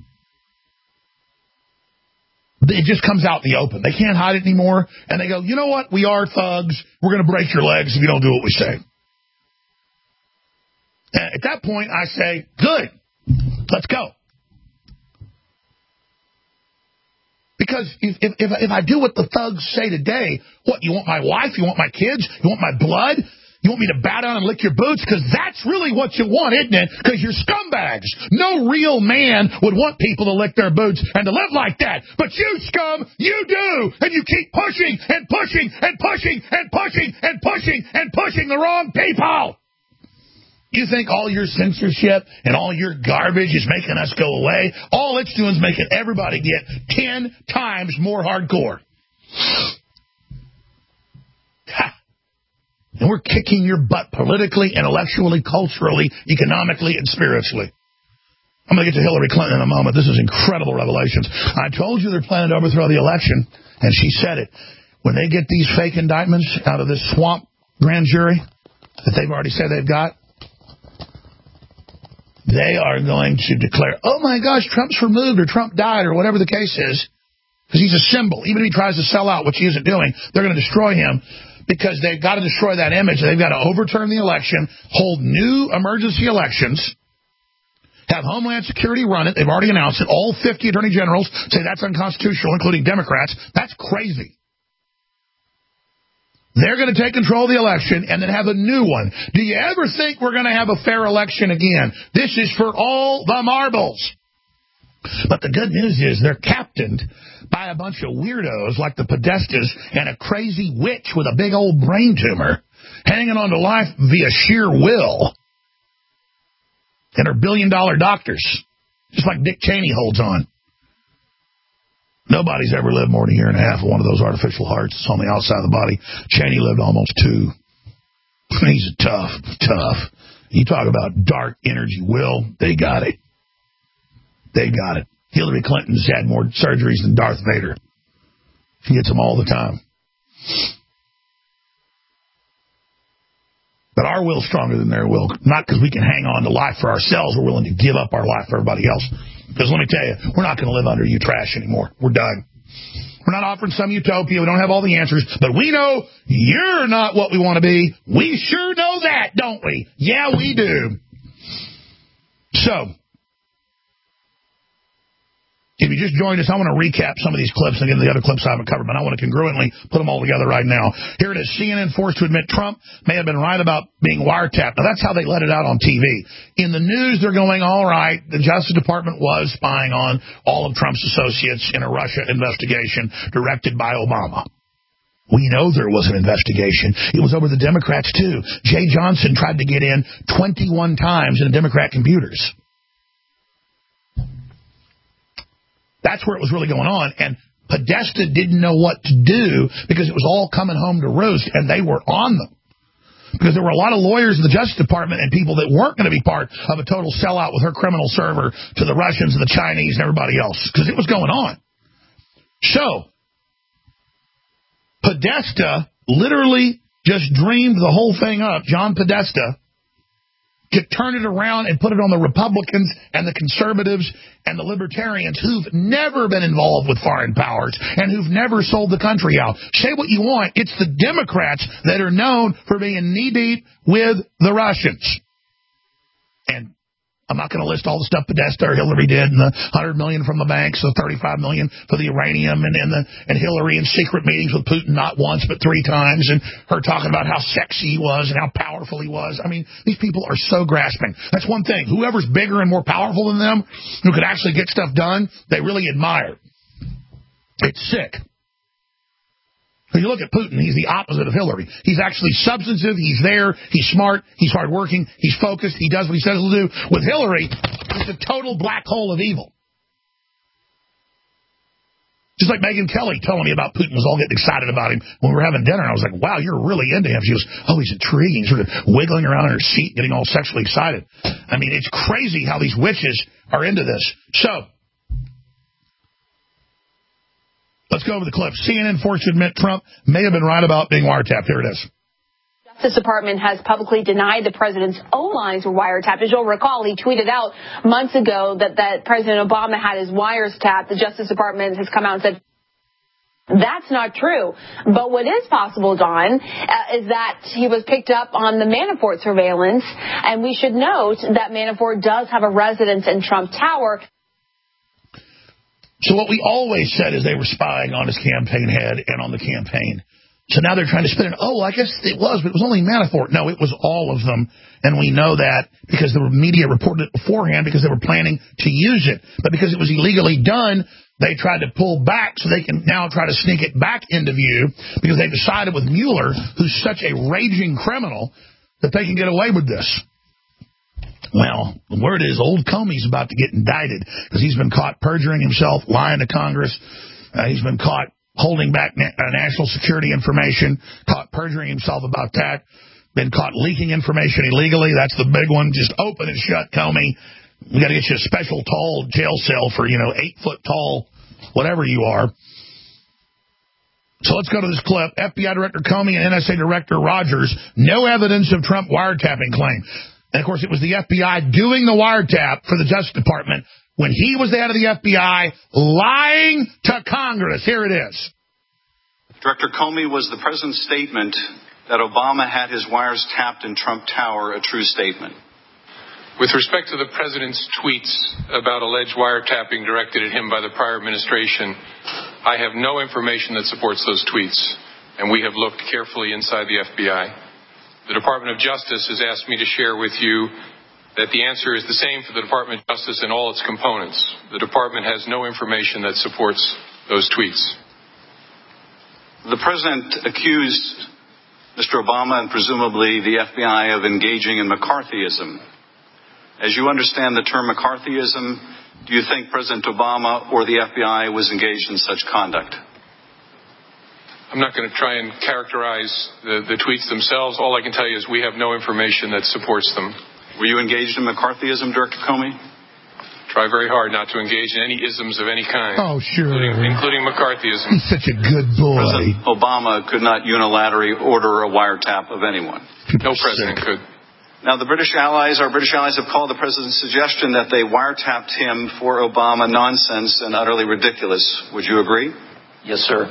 it just comes out in the open. They can't hide it anymore. And they go, you know what? We are thugs. We're going to break your legs if you don't do what we say. And at that point, I say, good. Let's go. Because if, if, if I do what the thugs say today, what, you want my wife? You want my kids? You want my blood? You want me to bow down and lick your boots? Because that's really what you want, isn't it? Because you're scumbags. No real man would want people to lick their boots and to live like that. But you, scum, you do. And you keep pushing and pushing and pushing and pushing and pushing and pushing the wrong people. You think all your censorship and all your garbage is making us go away? All it's doing is making everybody get ten times more hardcore. Ha. And we're kicking your butt politically, intellectually, culturally, economically, and spiritually. I'm going to get to Hillary Clinton in a moment. This is incredible revelations. I told you they're planning to overthrow the election, and she said it. When they get these fake indictments out of this swamp grand jury that they've already said they've got, they are going to declare, oh, my gosh, Trump's removed or Trump died or whatever the case is, because he's a symbol. Even if he tries to sell out, which he isn't doing, they're going to destroy him because they've got to destroy that image. They've got to overturn the election, hold new emergency elections, have Homeland Security run it. They've already announced it. All fifty attorney generals say that's unconstitutional, including Democrats. That's crazy. They're going to take control of the election and then have a new one. Do you ever think we're going to have a fair election again? This is for all the marbles. But the good news is they're captained by a bunch of weirdos like the Podestas and a crazy witch with a big old brain tumor hanging on to life via sheer will. And her billion-dollar doctors, just like Dick Cheney holds on. Nobody's ever lived more than a year and a half with one of those artificial hearts that's on the outside of the body. Cheney lived almost two. He's tough, tough. You talk about dark energy will, they got it. They got it. Hillary Clinton's had more surgeries than Darth Vader. She gets them all the time. But our will's stronger than their will. Not because we can hang on to life for ourselves. We're willing to give up our life for everybody else. Because let me tell you, we're not going to live under you trash anymore. We're done. We're not offering some utopia. We don't have all the answers. But we know you're not what we want to be. We sure know that, don't we? Yeah, we do. So, if you just joined us, I want to recap some of these clips and again the other clips I haven't covered, but I want to congruently put them all together right now. Here it is. C N N forced to admit Trump may have been right about being wiretapped. Now, that's how they let it out on T V. In the news, they're going, all right, the Justice Department was spying on all of Trump's associates in a Russia investigation directed by Obama. We know there was an investigation. It was over the Democrats, too. Jay Johnson tried to get in twenty-one times in Democrat computers. That's where it was really going on, and Podesta didn't know what to do because it was all coming home to roost, and they were on them. Because there were a lot of lawyers in the Justice Department and people that weren't going to be part of a total sellout with her criminal server to the Russians and the Chinese and everybody else, because it was going on. So, Podesta literally just dreamed the whole thing up, John Podesta, to turn it around and put it on the Republicans and the conservatives and the libertarians who've never been involved with foreign powers and who've never sold the country out. Say what you want. It's the Democrats that are known for being knee-deep with the Russians. And I'm not going to list all the stuff Podesta or Hillary did and the one hundred million dollars from the banks, the thirty-five million dollars for the uranium, and, and, the, and Hillary in secret meetings with Putin not once but three times, and her talking about how sexy he was and how powerful he was. I mean, these people are so grasping. That's one thing. Whoever's bigger and more powerful than them, who could actually get stuff done, they really admire. It's sick. When you look at Putin, he's the opposite of Hillary. He's actually substantive. He's there. He's smart. He's hardworking. He's focused. He does what he says he'll do. With Hillary, it's a total black hole of evil. Just like Megyn Kelly telling me about Putin was all getting excited about him when we were having dinner. And I was like, wow, you're really into him. She goes, oh, he's intriguing, sort of wiggling around in her seat, getting all sexually excited. I mean, it's crazy how these witches are into this. So, let's go over the clip. C N N forced to admit Trump may have been right about being wiretapped. Here it is. The Justice Department has publicly denied the president's own lines were wiretapped. As you'll recall, he tweeted out months ago that, that President Obama had his wires tapped. The Justice Department has come out and said that's not true. But what is possible, Don, uh, is that he was picked up on the Manafort surveillance. And we should note that Manafort does have a residence in Trump Tower. So what we always said is they were spying on his campaign head and on the campaign. So now they're trying to spin it. Oh, I guess it was, but it was only Manafort. No, it was all of them. And we know that because the media reported it beforehand because they were planning to use it. But because it was illegally done, they tried to pull back so they can now try to sneak it back into view because they decided with Mueller, who's such a raging criminal, that they can get away with this. Well, the word is old Comey's about to get indicted because he's been caught perjuring himself, lying to Congress. Uh, he's been caught holding back na- uh, national security information, caught perjuring himself about that, been caught leaking information illegally. That's the big one. Just open and shut, Comey. We got to get you a special tall jail cell for, you know, eight foot tall, whatever you are. So let's go to this clip. F B I Director Comey and N S A Director Rogers, no evidence of Trump wiretapping claim. And, of course, it was the F B I doing the wiretap for the Justice Department when he was the head of the F B I lying to Congress. Here it is. Director Comey, was the president's statement that Obama had his wires tapped in Trump Tower a true statement? With respect to the president's tweets about alleged wiretapping directed at him by the prior administration, I have no information that supports those tweets, and we have looked carefully inside the F B I. The Department of Justice has asked me to share with you that the answer is the same for the Department of Justice and all its components. The department has no information that supports those tweets. The president accused Mister Obama and presumably the F B I of engaging in McCarthyism. As you understand the term McCarthyism, do you think President Obama or the F B I was engaged in such conduct? I'm not going to try and characterize the, the tweets themselves. All I can tell you is we have no information that supports them. Were you engaged in McCarthyism, Director Comey? Try very hard not to engage in any isms of any kind. Oh, sure. Including, including McCarthyism. He's such a good boy. President Obama could not unilaterally order a wiretap of anyone. No president could. Now, the British allies, our British allies have called the president's suggestion that they wiretapped him for Obama nonsense and utterly ridiculous. Would you agree? Yes, sir.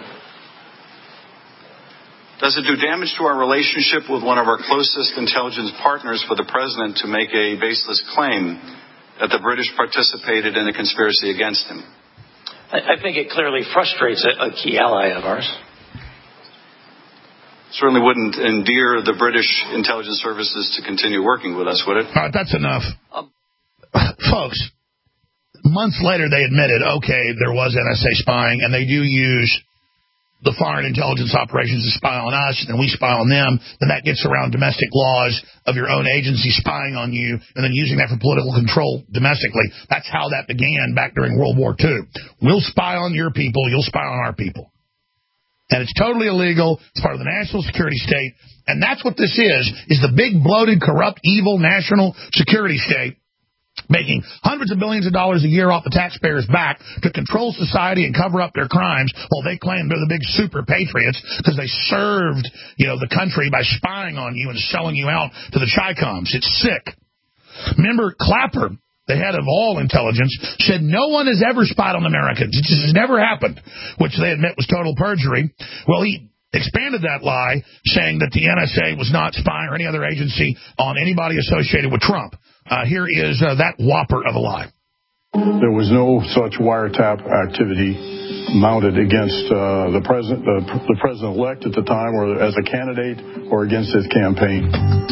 Does it do damage to our relationship with one of our closest intelligence partners for the president to make a baseless claim that the British participated in a conspiracy against him? I, I think it clearly frustrates a, a key ally of ours. Certainly wouldn't endear the British intelligence services to continue working with us, would it? All right, that's enough. Um, Folks, months later they admitted, okay, there was N S A spying, and they do use the foreign intelligence operations to spy on us, and then we spy on them, then that gets around domestic laws of your own agency spying on you, and then using that for political control domestically. That's how that began back during World War Two. We'll spy on your people, you'll spy on our people. And it's totally illegal. It's part of the national security state. And that's what this is, is the big, bloated, corrupt, evil national security state making hundreds of billions of dollars a year off the taxpayers' back to control society and cover up their crimes while they claim they're the big super patriots because they served, you know, the country by spying on you and selling you out to the Chi-Coms. It's sick. Remember, Clapper, the head of all intelligence, said no one has ever spied on Americans. It just has never happened, which they admit was total perjury. Well, he expanded that lie, saying that the N S A was not spying or any other agency on anybody associated with Trump. Uh, here is uh, that whopper of a lie. There was no such wiretap activity mounted against uh, the president, uh, the president-elect at the time, or as a candidate, or against his campaign.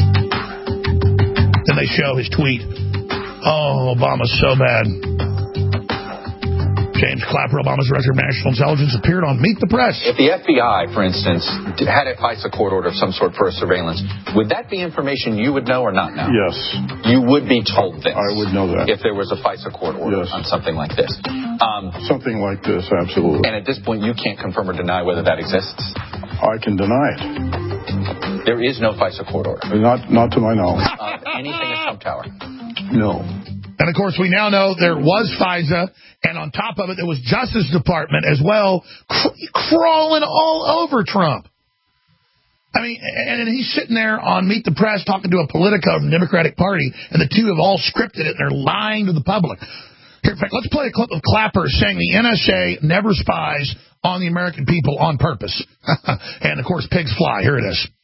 Then they show his tweet. Oh, Obama's so bad. James Clapper, Obama's Director of National Intelligence, appeared on Meet the Press. If the F B I, for instance, had a FISA court order of some sort for surveillance, would that be information you would know or not know? Yes. You would be told this. I would know that. If there was a FISA court order yes. on something like this. Um, something like this, absolutely. And at this point, you can't confirm or deny whether that exists? I can deny it. There is no FISA court order? Not, not to my knowledge. Uh, anything at Trump Tower? No. And, of course, we now know there was FISA, and on top of it, there was Justice Department as well, cr- crawling all over Trump. I mean, and he's sitting there on Meet the Press talking to a Politico from the Democratic Party, and the two have all scripted it, and they're lying to the public. Here, in fact, let's play a clip of Clapper saying the N S A never spies on the American people on purpose. And, of course, pigs fly. Here it is.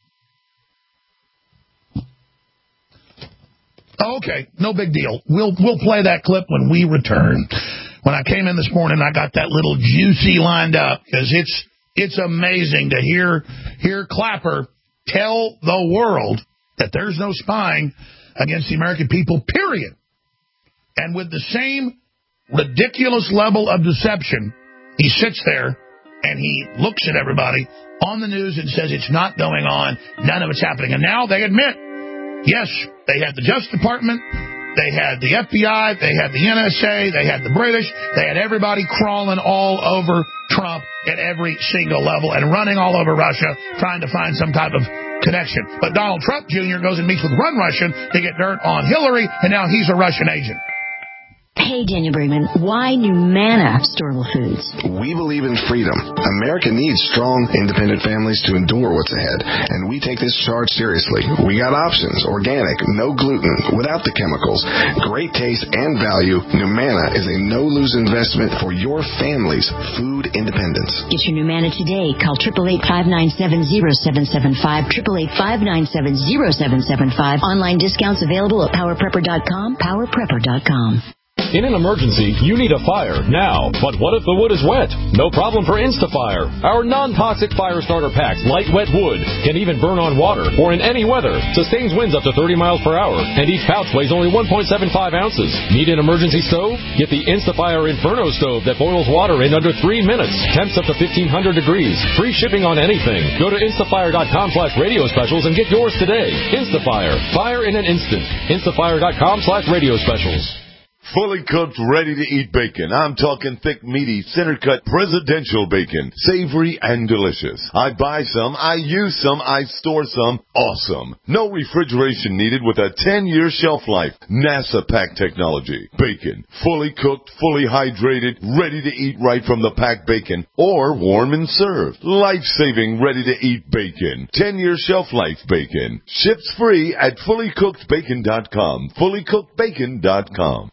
Okay, no big deal. We'll we'll play that clip when we return. When I came in this morning, I got that little juicy lined up because it's it's amazing to hear hear Clapper tell the world that there's no spying against the American people, period. And with the same ridiculous level of deception, he sits there and he looks at everybody on the news and says it's not going on, none of it's happening. And now they admit, yes, they had the Justice Department, they had the F B I, they had the N S A, they had the British, they had everybody crawling all over Trump at every single level and running all over Russia trying to find some type of connection. But Donald Trump Junior goes and meets with one Russian to get dirt on Hillary, and now he's a Russian agent. Hey, Daniel Brinkman, why Numana Storable Foods? We believe in freedom. America needs strong, independent families to endure what's ahead, and we take this charge seriously. We got options: organic, no gluten, without the chemicals, great taste and value. Numana is a no-lose investment for your family's food independence. Get your Numana today. Call eight eight eight, five nine seven, zero seven seven five, eight eight eight, five nine seven, zero seven seven five. Online discounts available at power prepper dot com, power prepper dot com. In an emergency, you need a fire now. But what if the wood is wet? No problem for InstaFire. Our non-toxic fire starter packs, light wet wood, can even burn on water or in any weather. Sustains winds up to thirty miles per hour, and each pouch weighs only one point seven five ounces. Need an emergency stove? Get the InstaFire Inferno stove that boils water in under three minutes. Temps up to fifteen hundred degrees. Free shipping on anything. Go to instafire dot com slash radio specials and get yours today. InstaFire. Fire in an instant. instafire dot com slash radio specials. Fully cooked, ready-to-eat bacon. I'm talking thick, meaty, center-cut presidential bacon. Savory and delicious. I buy some, I use some, I store some. Awesome. No refrigeration needed with a ten-year shelf life. NASA pack technology. Bacon. Fully cooked, fully hydrated, ready to eat right from the packed bacon. Or warm and served. Life-saving, ready-to-eat bacon. ten-year shelf life bacon. Ships free at fully cooked bacon dot com. fully cooked bacon dot com.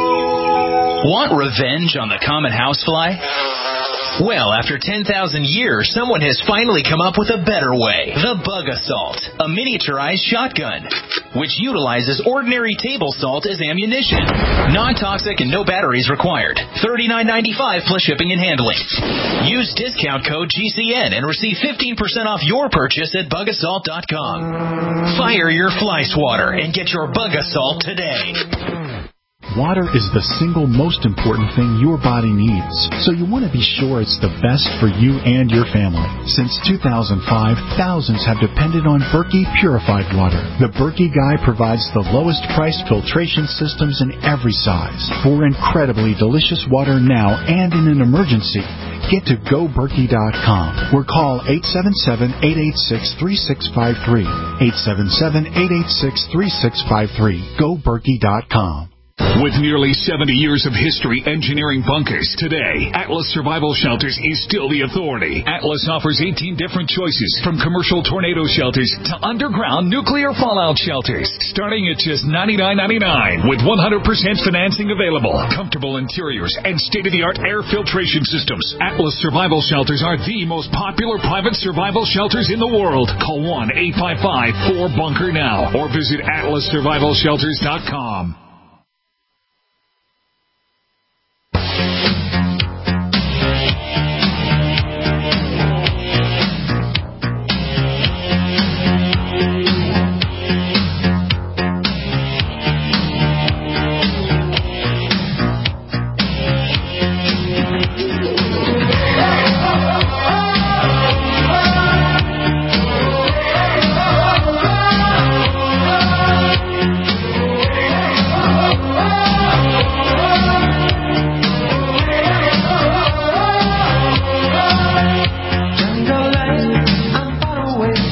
Want revenge on the common housefly? Well, after ten thousand years, someone has finally come up with a better way. The Bug Assault, a miniaturized shotgun, which utilizes ordinary table salt as ammunition. Non-toxic and no batteries required. thirty-nine ninety-five plus shipping and handling. Use discount code G C N and receive fifteen percent off your purchase at bug assault dot com. Fire your fly swatter and get your Bug Assault today. Water is the single most important thing your body needs, so you want to be sure it's the best for you and your family. Since two thousand five, thousands have depended on Berkey purified water. The Berkey Guy provides the lowest priced filtration systems in every size. For incredibly delicious water now and in an emergency, get to go berkey dot com or call eight seven seven, eight eight six, three six five three. eight seven seven, eight eight six, three six five three. go berkey dot com. With nearly seventy years of history engineering bunkers, today, Atlas Survival Shelters is still the authority. Atlas offers eighteen different choices, from commercial tornado shelters to underground nuclear fallout shelters, starting at just ninety-nine ninety-nine, with one hundred percent financing available, comfortable interiors, and state-of-the-art air filtration systems. Atlas Survival Shelters are the most popular private survival shelters in the world. Call one eight five five, four bunker now, or visit atlas survival shelters dot com.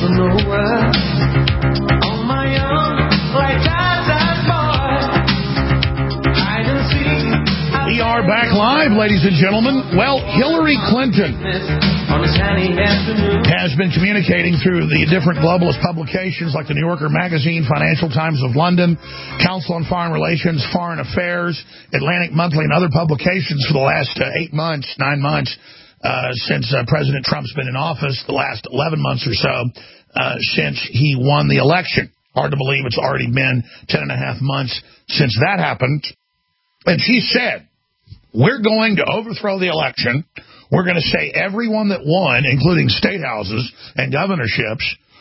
of nowhere. On my own, like Zaza's boy. Hide and seek. We are back live, ladies and gentlemen. Well, Hillary Clinton has been communicating through the different globalist publications like the New Yorker Magazine, Financial Times of London, Council on Foreign Relations, Foreign Affairs, Atlantic Monthly, and other publications for the last uh, eight months, nine months uh, since uh, President Trump's been in office, the last eleven months or so uh, since he won the election. Hard to believe it's already been ten and a half months since that happened. And she said, we're going to overthrow the election. We're going to say everyone that won, including state houses and governorships,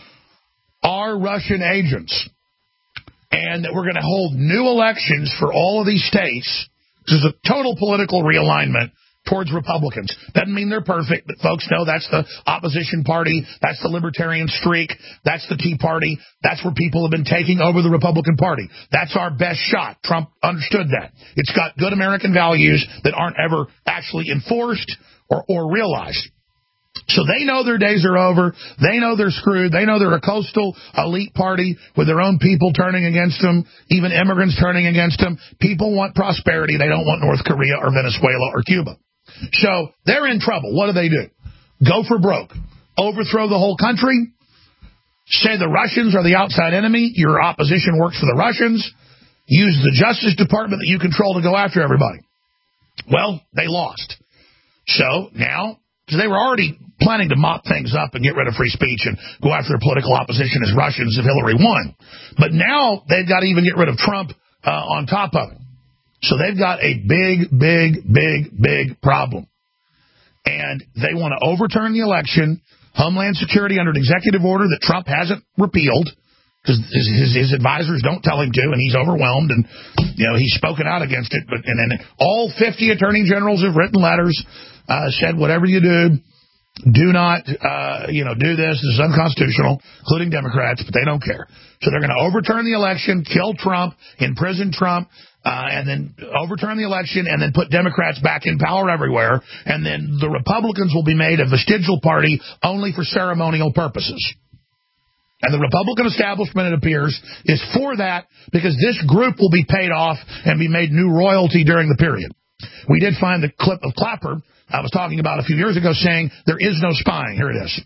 are Russian agents. And that we're going to hold new elections for all of these states. This is a total political realignment towards Republicans. Doesn't mean they're perfect, but folks know that's the opposition party. That's the libertarian streak. That's the Tea Party. That's where people have been taking over the Republican Party. That's our best shot. Trump understood that. It's got good American values that aren't ever actually enforced or, or realized. So they know their days are over. They know they're screwed. They know they're a coastal elite party with their own people turning against them, even immigrants turning against them. People want prosperity. They don't want North Korea or Venezuela or Cuba. So they're in trouble. What do they do? Go for broke. Overthrow the whole country. Say the Russians are the outside enemy. Your opposition works for the Russians. Use the Justice Department that you control to go after everybody. Well, they lost. So now, because they were already planning to mop things up and get rid of free speech and go after their political opposition as Russians if Hillary won. But now they've got to even get rid of Trump uh, on top of it. So they've got a big, big, big, big problem. And they want to overturn the election, Homeland Security under an executive order that Trump hasn't repealed because his, his, his advisors don't tell him to, and he's overwhelmed, and you know he's spoken out against it. But and then all fifty attorney generals have written letters, uh, said whatever you do, do not, uh, you know, do this. This is unconstitutional, including Democrats, but they don't care. So they're going to overturn the election, kill Trump, imprison Trump. Uh, and then overturn the election and then put Democrats back in power everywhere. And then the Republicans will be made a vestigial party only for ceremonial purposes. And the Republican establishment, it appears, is for that because this group will be paid off and be made new royalty during the period. We did find the clip of Clapper I was talking about a few years ago saying there is no spying. Here it is.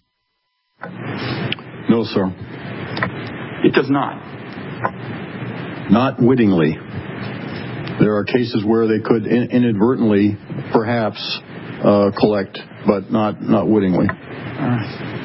No, sir. It does not. Not wittingly. There are cases where they could in- inadvertently, perhaps, uh, collect, but not, not wittingly. Uh.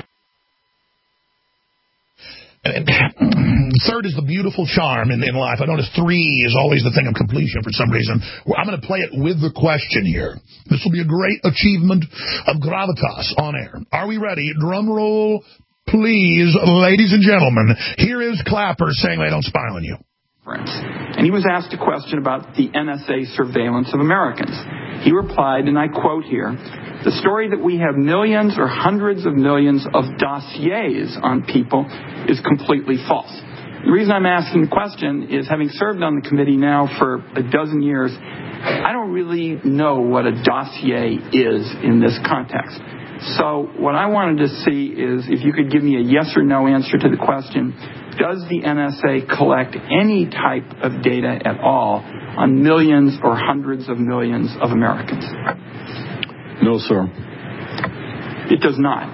And third is the beautiful charm in, in life. I notice three is always the thing of completion for some reason. Well, I'm going to play it with the question here. This will be a great achievement of gravitas on air. Are we ready? Drum roll, please, ladies and gentlemen. Here is Clapper saying they don't spy on you. And he was asked a question about the N S A surveillance of Americans. He replied, and I quote here, "The story that we have millions or hundreds of millions of dossiers on people is completely false." The reason I'm asking the question is, having served on the committee now for a dozen years, I don't really know what a dossier is in this context. So what I wanted to see is if you could give me a yes or no answer to the question, does the N S A collect any type of data at all on millions or hundreds of millions of Americans? No, sir. It does not.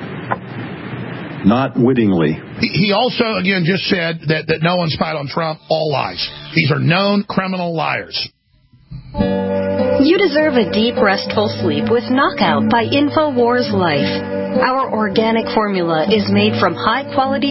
Not wittingly. He also, again, just said that, that no one spied on Trump. All lies. These are known criminal liars. You deserve a deep, restful sleep with Knockout by InfoWars Life. Our organic formula is made from high-quality